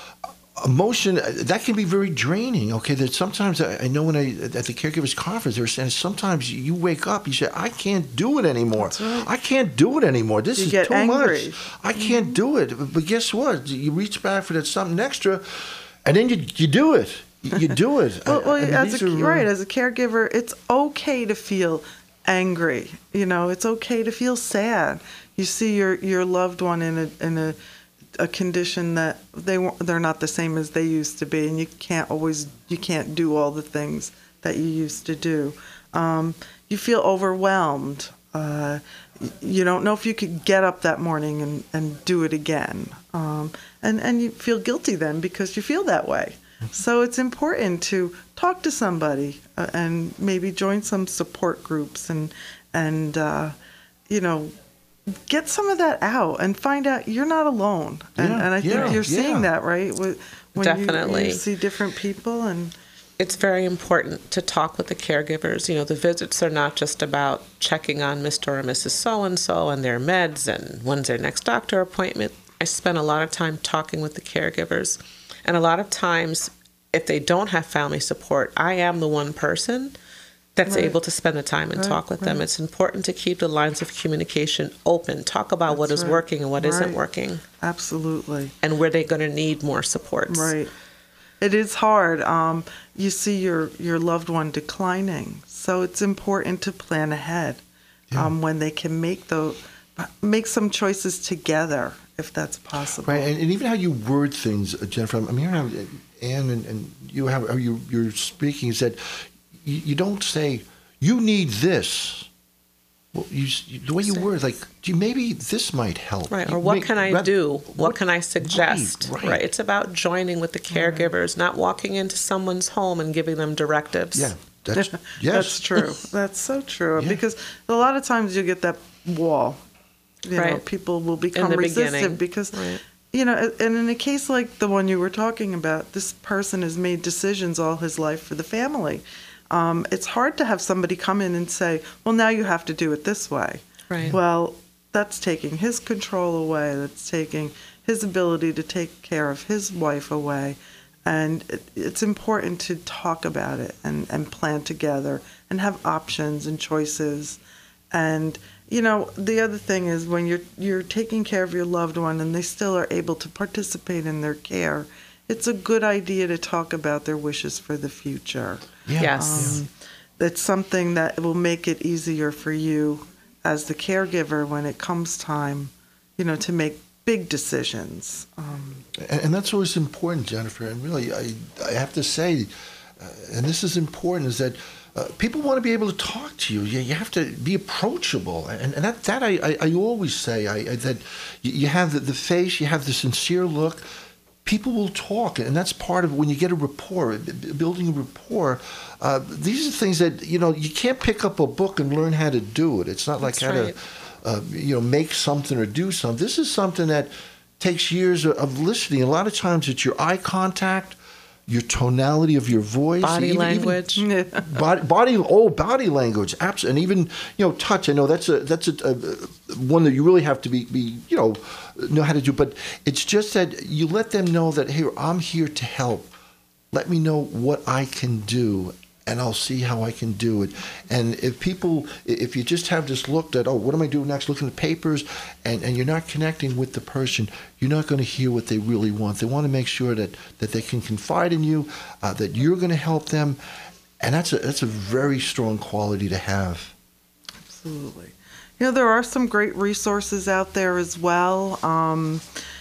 emotion, that can be very draining. Okay, that sometimes I, I know when I at the caregivers conference they were saying sometimes you wake up, you say I can't do it anymore. Right. I can't do it anymore. This You is get too angry. much. I can't do it. But, but guess what? You reach back for that something extra, and then you you do it. You, you do it. Well, well I- I mean, as these a, are, uh, right, as a caregiver, it's okay to feel angry. You know, it's okay to feel sad. You see your, your loved one in a in a a condition that they won't- they're not the same as they used to be, and you can't always you can't do all the things that you used to do. Um, you feel overwhelmed. Uh, y- you don't know if you could get up that morning and, and do it again, um, and and you feel guilty then because you feel that way. So it's important to talk to somebody uh, and maybe join some support groups and and uh, you know. Get some of that out and find out you're not alone. And, Yeah, and I think yeah, you're seeing yeah. that, right? When you- Definitely. You, see different people and It's very important to talk with the caregivers. You know, the visits are not just about checking on Mister or Missus So-and-so and their meds and when's their next doctor appointment. I spend a lot of time talking with the caregivers. And a lot of times, if they don't have family support, I am the one person that's Right. able to spend the time and Right, talk with them. right. It's important to keep the lines of communication open. Talk about what That's is right. working and what not Right. working, absolutely. and where they're going to need more supports. Right. It is hard. Um, you see your, your loved one declining. So it's important to plan ahead um, when they can make those, make some choices together, if that's possible. Right, and, and even how you word things, uh, Jennifer. I'm hearing how Anne and, and you have how you, you're speaking is that you, you don't say you need this. Well, you, you the way you word like, gee, maybe this might help. Right, You or what may- can I rather- do? What can I suggest? right. Right. It's about joining with the caregivers, not walking into someone's home and giving them directives. Yeah, that's yes, That's true. That's so true. Yeah. Because a lot of times you get that wall. You know, Right. people will become the resistant beginning. because, Right. you know, and in a case like the one you were talking about, this person has made decisions all his life for the family. Um, it's hard to have somebody come in and say, well, now you have to do it this way. Right. Well, that's taking his control away. That's taking his ability to take care of his wife away. And it, it's important to talk about it and, and plan together and have options and choices. And, you know, the other thing is when you're you're taking care of your loved one and they still are able to participate in their care, it's a good idea to talk about their wishes for the future. Yeah. Yes. Um, that's something that will make it easier for you as the caregiver when it comes time, you know, to make big decisions. Um, And, and that's always important, Jennifer. And really, I, I have to say, uh, and this is important, is that uh, people want to be able to talk to you. You, you have to be approachable. And, and that, that I, I, I always say, I, I, that you, you have the, the face, you have the sincere look. People will talk, and that's part of when you get a rapport, b- building a rapport. Uh, these are things that, you know, you can't pick up a book and learn how to do it. It's not like That's how right. to, uh, you know, make something or do something. This is something that takes years of, of listening. A lot of times it's your eye contact, your tonality of your voice. Body even- even- language. body, body, oh, body language, absolutely, and even you know, touch. I know that's a that's a, a one that you really have to be, be you know, know how to do. But it's just that you let them know that hey, I'm here to help. Let me know what I can do, and I'll see how I can do it. And if people, if you just have this look that, oh, what am I doing next? Looking at papers, and, and you're not connecting with the person, you're not going to hear what they really want. They want to make sure that, that they can confide in you, uh, that you're going to help them. And that's a, that's a very strong quality to have. Absolutely. you know, there are some great resources out there as well. Um,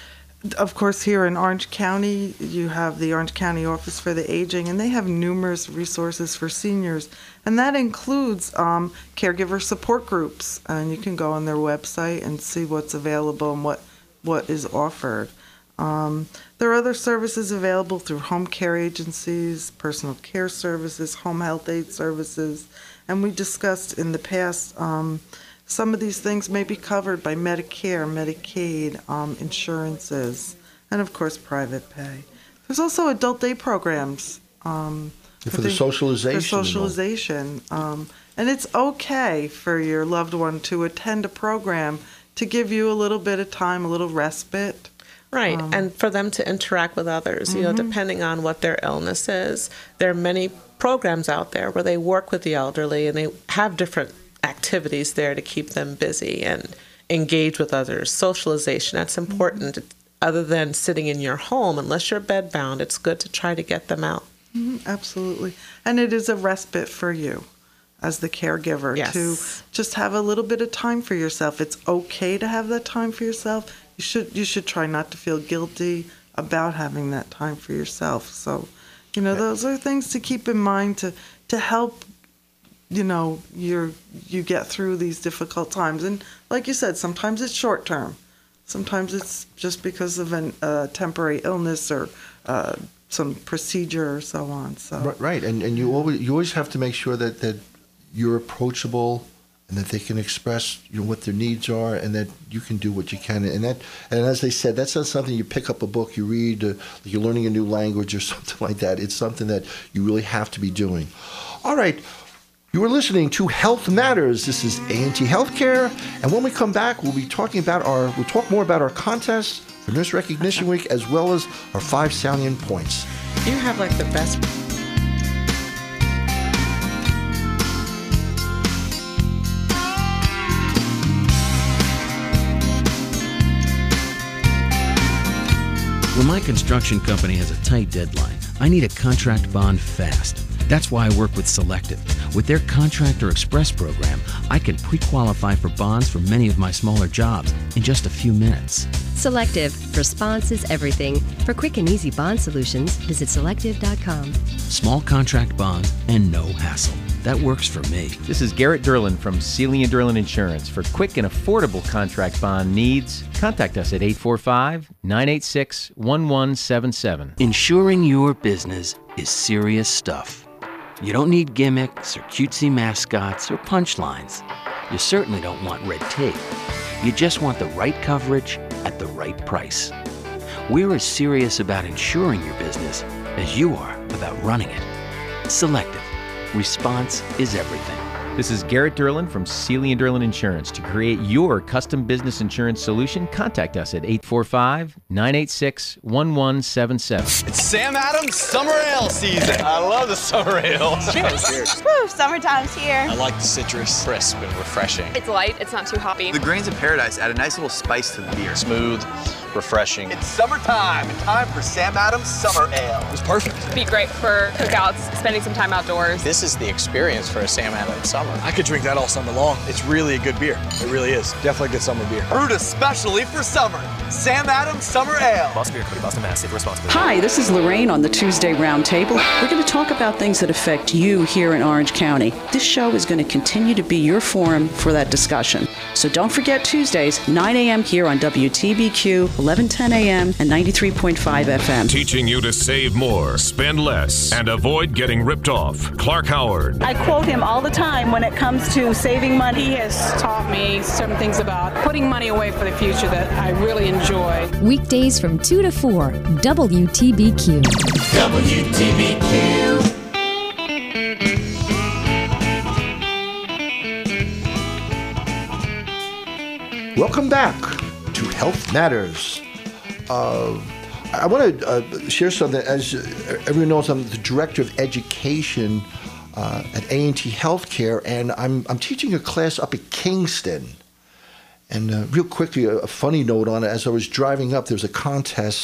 of course, here in Orange County, you have the Orange County Office for the Aging, and they have numerous resources for seniors. And that includes um, caregiver support groups. And you can go on their website and see what's available and what, what is offered. Um, there are other services available through home care agencies, personal care services, home health aid services. And we discussed in the past, um, some of these things may be covered by Medicare, Medicaid, um, insurances, and of course private pay. There's also adult day programs. Um, for the socialization. For socialization. Um, and it's okay for your loved one to attend a program to give you a little bit of time, a little respite. Right, Um, and for them to interact with others, you know, Mhm. depending on what their illness is. There are many programs out there where they work with the elderly and they have different activities there to keep them busy and engage with others. Socialization, that's important. Other than sitting in your home, unless you're bedbound, it's good to try to get them out. Mhm, absolutely. And it is a respite for you as the caregiver Yes. to just have a little bit of time for yourself. It's okay to have that time for yourself. You should you should try not to feel guilty about having that time for yourself. So, you know, those are things to keep in mind to to help, you know, your you get through these difficult times. And like you said, sometimes it's short term. Sometimes it's just because of a uh, temporary illness or uh, some procedure or so on. So Right, right. And and you always you always have to make sure that, that you're approachable and that they can express, you know, what their needs are, and that you can do what you can. And that, and as they said, that's not something you pick up a book, you read, uh, like you're learning a new language or something like that. It's something that you really have to be doing. All right. You are listening to Health Matters. This is A and T Healthcare, and when we come back, we'll be talking about our. We'll talk more about our contest for Nurse Recognition Week, as well as our five salient points. You have like the best. When my construction company has a tight deadline, I need a contract bond fast. That's why I work with Selective. With their Contractor Express program, I can pre-qualify for bonds for many of my smaller jobs in just a few minutes. Selective. Response is everything. For quick and easy bond solutions, visit selective dot com. Small contract bonds and no hassle. That works for me. This is Garrett Derlin from Sealy and Derlin Insurance. For quick and affordable contract bond needs, contact us at eight four five, nine eight six, one one seven seven. Insuring your business is serious stuff. You don't need gimmicks or cutesy mascots or punchlines. You certainly don't want red tape. You just want the right coverage at the right price. We're as serious about insuring your business as you are about running it. Selective. Response is everything. This is Garrett Derlin from Sealy and Derlin Insurance. To create your custom business insurance solution, contact us at eight four five, nine eight six, one one seven seven. It's Sam Adams Summer Ale season. I love the summer ale. Cheers. Cheers. Woo, summertime's here. I like the citrus, crisp and refreshing. It's light, it's not too hoppy. The grains of paradise add a nice little spice to the beer. Smooth, refreshing. It's summertime, time for Sam Adams Summer Ale. It's perfect. Be great for cookouts, spending some time outdoors. This is the experience for a Sam Adams Summer. I could drink that all summer long. It's really a good beer. It really is. Definitely good summer beer. Brewed especially for summer. Sam Adams Summer Ale. Boston Beer Company, Boston, Mass. Save responsibly. Hi, this is Lorraine on the Tuesday Roundtable. We're going to talk about things that affect you here in Orange County. This show is going to continue to be your forum for that discussion. So don't forget Tuesdays, nine a.m. here on W T B Q, eleven ten a.m. and ninety-three point five F M. Teaching you to save more, spend less, and avoid getting ripped off. Clark Howard. I quote him all the time when it comes to saving money. He has taught me certain things about putting money away for the future that I really enjoy. Weekdays from two to four, W T B Q. W T B Q. Welcome back to Health Matters. Uh, I want to uh, share something. As everyone knows, I'm the Director of Education uh, at A and T Healthcare, and I'm, I'm teaching a class up at Kingston. And uh, real quickly, a, a funny note on it. As I was driving up, there was a contest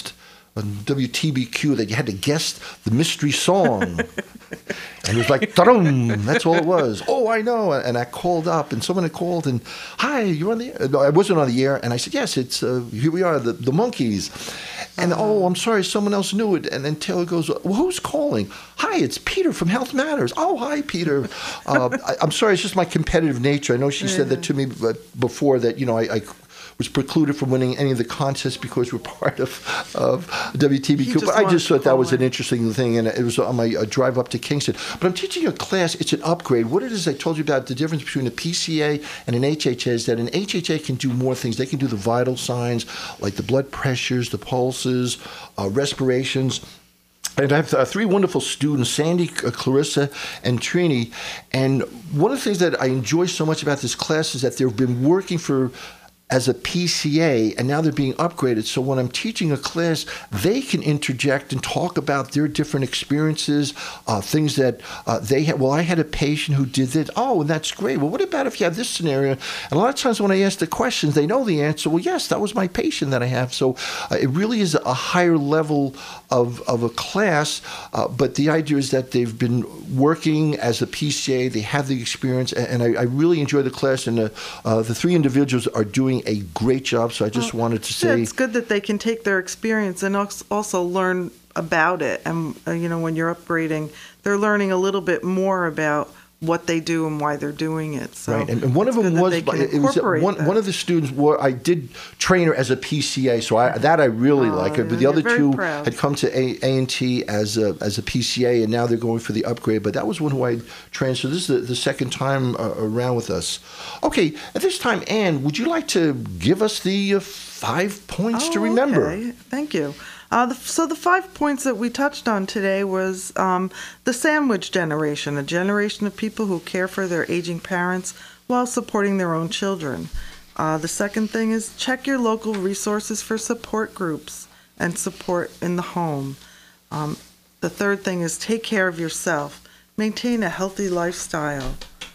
on W T B Q that you had to guess the mystery song. And it was like, ta-dum, that's all it was. Oh, I know. And I called up, and someone had called, and, hi, you're on the air? No, I wasn't on the air. And I said, yes, it's uh, here we are, the, the Monkees. And, uh-huh. oh, I'm sorry, someone else knew it. And then Taylor goes, well, who's calling? Hi, it's Peter from Health Matters. Oh, hi, Peter. Uh, I, I'm sorry, it's just my competitive nature. I know she yeah. said that to me before, that, you know, I, I was precluded from winning any of the contests because we're part of, of W T B Q. But I just thought that was an interesting thing, and it was on my uh, drive up to Kingston. But I'm teaching a class. It's an upgrade. What it is, I told you about the difference between a P C A and an H H A is that an H H A can do more things. They can do the vital signs like the blood pressures, the pulses, uh, respirations. And I have uh, three wonderful students, Sandy, uh, Clarissa, and Trini. And one of the things that I enjoy so much about this class is that they've been working for as a P C A, and now they're being upgraded. So when I'm teaching a class, they can interject and talk about their different experiences, uh, things that uh, they had. Well, I had a patient who did this. Oh, and that's great. Well, what about if you have this scenario? And a lot of times when I ask the questions, they know the answer. Well, yes, that was my patient that I have. So uh, it really is a higher level of, of a class, uh, but the idea is that they've been working as a P C A. They have the experience, and, and I, I really enjoy the class, and the, uh, the three individuals are doing a great job. So I just well, wanted to say yeah, it's good that they can take their experience and also learn about it. And uh, you know, when you're upgrading, they're learning a little bit more about what they do and why they're doing it. So right, and, and one of them was it was one, one of the students. Were, I did train her as a P C A, so I, that I really uh, like. But the other two proud. had come to A and T as a as a P C A, and now they're going for the upgrade. But that was one who I trained. So this is the, the second time uh, around with us. Okay, at this time, Ann, would you like to give us the uh, five points oh, to remember? Okay. Thank you. Uh, the, so the five points that we touched on today was um, the sandwich generation, a generation of people who care for their aging parents while supporting their own children. Uh, the second thing is check your local resources for support groups and support in the home. Um, the third thing is take care of yourself. Maintain a healthy lifestyle.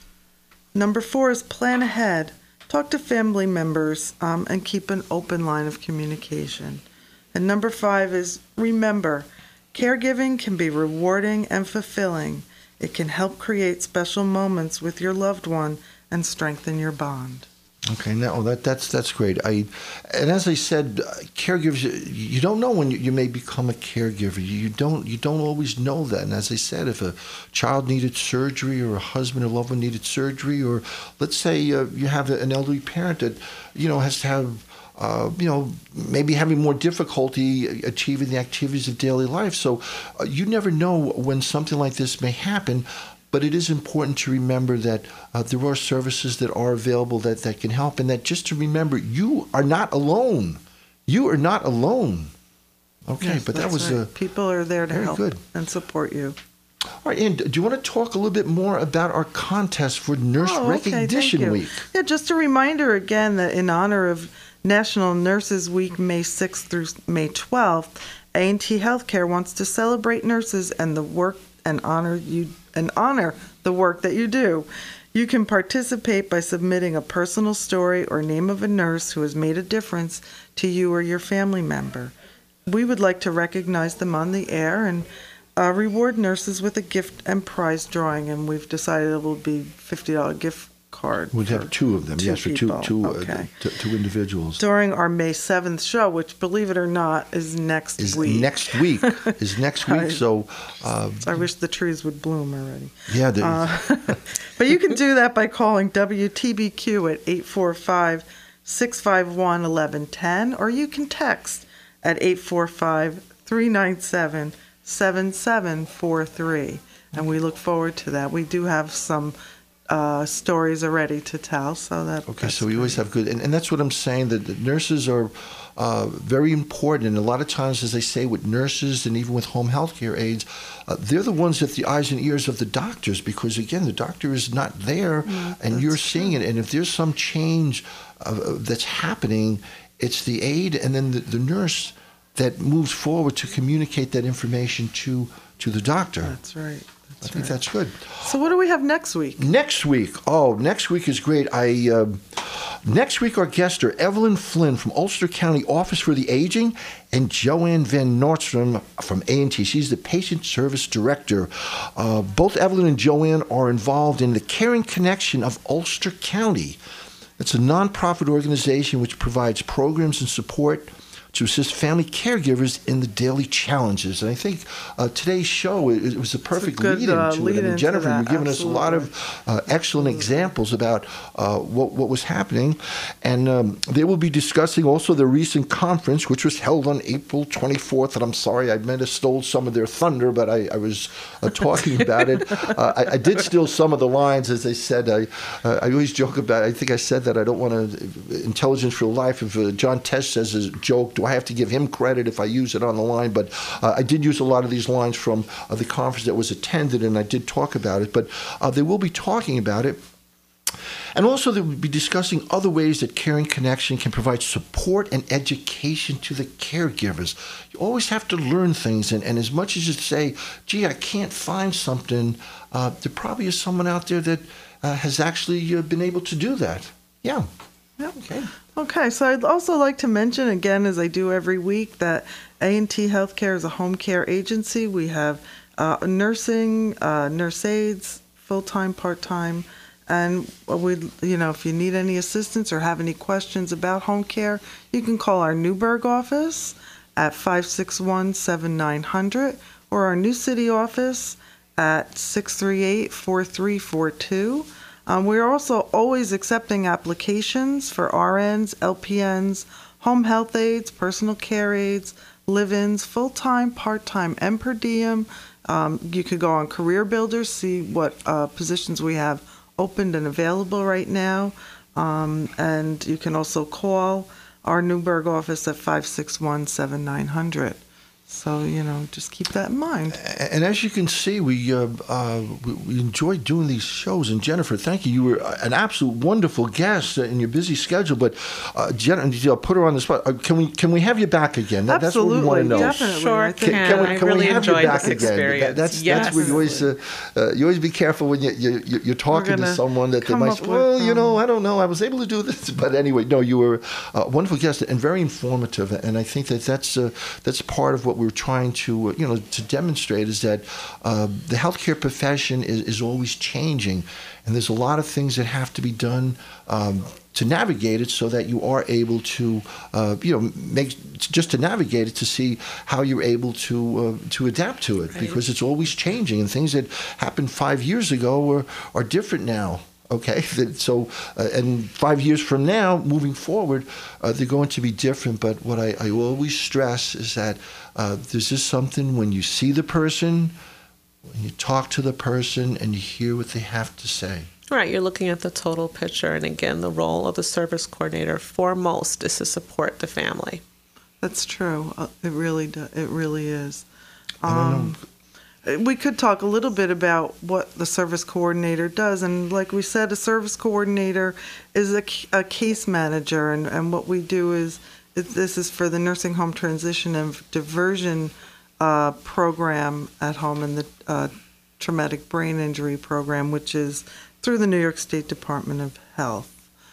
Number four is plan ahead. Talk to family members um, and keep an open line of communication. And number five is remember, caregiving can be rewarding and fulfilling. It can help create special moments with your loved one and strengthen your bond. Okay, now that that's that's great. I and as I said, uh, caregivers, you don't know when you, you may become a caregiver. You don't you don't always know that. And as I said, if a child needed surgery, or a husband or loved one needed surgery, or let's say uh, you have an elderly parent that you know has to have. Uh, you know, maybe having more difficulty achieving the activities of daily life. So uh, you never know when something like this may happen, but it is important to remember that uh, there are services that are available that, that can help, and that just to remember, you are not alone. You are not alone. Okay, yes, but that was... Right. Uh, People are there to help good. and support you. All right, and do you want to talk a little bit more about our contest for Nurse oh, okay, Recognition Week? Yeah, just a reminder again that in honor of National Nurses Week, May sixth through May twelfth, A and T Healthcare wants to celebrate nurses and the work and honor you and honor the work that you do. You can participate by submitting a personal story or name of a nurse who has made a difference to you or your family member. We would like to recognize them on the air and uh, reward nurses with a gift and prize drawing, and we've decided it will be fifty dollars gift card. We'd have two of them, two yes, for two, people. two, Okay. uh, two, two individuals. During our May seventh show, which, believe it or not, is next is week. next week. is next week. So, uh, I wish the trees would bloom already. Yeah. Uh, but you can do that by calling W T B Q at eight four five, six five one, one one one zero, or you can text at eight four five, three nine seven, seven seven four three. And we look forward to that. We do have some Uh, stories are ready to tell, so that okay. So we great. always have good, and, and that's what I'm saying. That the nurses are uh, very important, and a lot of times, as I say, with nurses and even with home health care aides, uh, they're the ones that the eyes and ears of the doctors, because again, the doctor is not there, mm, and you're seeing true. it. And if there's some change uh, that's happening, it's the aide and then the, the nurse that moves forward to communicate that information to to the doctor. That's right. I think that's good. So what do we have next week? Next week, oh, next week is great. I uh, next week our guests are Evelyn Flynn from Ulster County Office for the Aging and Joanne Van Nordstrom from A and T. She's the Patient Service Director. Uh, both Evelyn and Joanne are involved in the Caring Connection of Ulster County. It's a nonprofit organization which provides programs and support to assist family caregivers in the daily challenges. And I think uh, today's show, it, it was a perfect good, lead into uh, it. lead I mean, into Jennifer, that, you've given us a lot of uh, excellent examples about uh, what, what was happening. And um, they will be discussing also the recent conference, which was held on April twenty-fourth. And I'm sorry, I meant to stole some of their thunder, but I, I was uh, talking about it. Uh, I, I did steal some of the lines, as they said. I, uh, I always joke about it. I think I said that I don't want to, Intelligence for Life, if uh, John Tesh says a joke, do I have to give him credit if I use it on the line? But uh, I did use a lot of these lines from uh, the conference that was attended, and I did talk about it. But uh, they will be talking about it. And also they will be discussing other ways that Caring Connection can provide support and education to the caregivers. You always have to learn things, and, and as much as you say, gee, I can't find something, uh, there probably is someone out there that uh, has actually uh, been able to do that. Yeah. Yeah. Okay. Okay. So I'd also like to mention again, as I do every week, that A and T Healthcare is a home care agency. We have uh, nursing, uh, nurse aides, full-time, part-time, and we, you know, if you need any assistance or have any questions about home care, you can call our Newburgh office at five six one, seven nine zero zero or our New City office at six three eight, four three four two. Um, we're also always accepting applications for R Ns, L P Ns, home health aides, personal care aides, live-ins, full-time, part-time, and per diem. Um, you could go on Career Builders, see what uh, positions we have opened and available right now. Um, and you can also call our Newburgh office at five six one, seven nine zero zero. So, you know, just keep that in mind. And as you can see, we, uh, uh, we we enjoy doing these shows. And Jennifer, thank you. You were an absolute wonderful guest in your busy schedule. But uh, Jennifer, I'll put her on the spot. Uh, can we can we have you back again? That, Absolutely, that's what we want to know. Definitely. Sure Can, can. can we, I can really we have enjoyed you back this again? experience. That, that's yes. that's where you always uh, uh, you always be careful when you, you, you you're talking to someone that they come might up say, well, with, you know, um, I don't know, I was able to do this. But anyway, no, you were a wonderful guest and very informative. And I think that that's uh, that's part of what we're trying to uh, you know. to demonstrate is that uh, the healthcare profession is, is always changing, and there's a lot of things that have to be done um, to navigate it so that you are able to, uh, you know, make just to navigate it to see how you're able to uh, to adapt to it, right. Because it's always changing, and things that happened five years ago are, are different now. Okay, so uh, and five years from now, moving forward, uh, they're going to be different. But what I, I always stress is that uh, there's just something when you see the person, when you talk to the person, and you hear what they have to say. Right, you're looking at the total picture, and again, the role of the service coordinator foremost is to support the family. That's true. Uh, it really, do, it really is. Um, We could talk a little bit about what the service coordinator does. And like we said, a service coordinator is a, a case manager. And, and what we do is, is, this is for the nursing home transition and diversion uh, program at home and the uh, traumatic brain injury program, which is through the New York State Department of Health.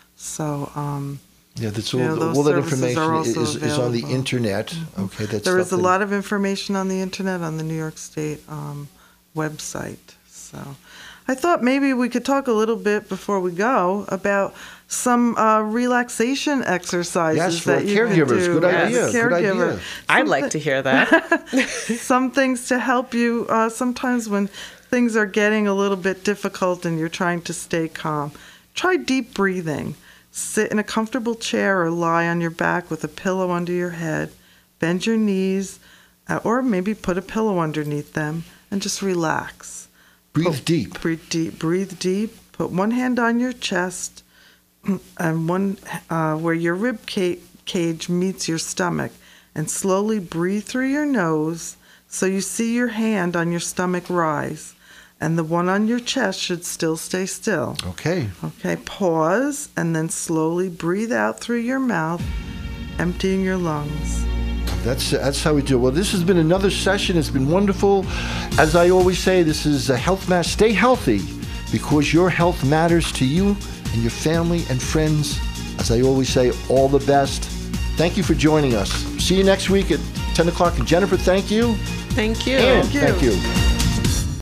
So, um, yeah, that's all, you know, all that information is, is on the internet. Mm-hmm. Okay, that's there is a lot of information on the internet on the New York State um, website. So I thought maybe we could talk a little bit before we go about some uh, relaxation exercises yes, for that you caregivers. can do. Good idea. As a Good caregiver. idea. I'd like to hear that. Some things to help you uh, sometimes when things are getting a little bit difficult and you're trying to stay calm. Try deep breathing. Sit in a comfortable chair or lie on your back with a pillow under your head. Bend your knees, uh, or maybe put a pillow underneath them and just relax. Breathe put, deep. Breathe deep. Breathe deep. Put one hand on your chest and one uh, where your rib ca- cage meets your stomach, and slowly breathe through your nose so you see your hand on your stomach rise. And the one on your chest should still stay still. Okay. Okay, pause, and then slowly breathe out through your mouth, emptying your lungs. That's that's how we do it. Well, this has been another session. It's been wonderful. As I always say, this is a health match. Stay healthy, because your health matters to you and your family and friends. As I always say, all the best. Thank you for joining us. See you next week at ten o'clock. And Jennifer, thank you. Thank you. And thank you. Thank you.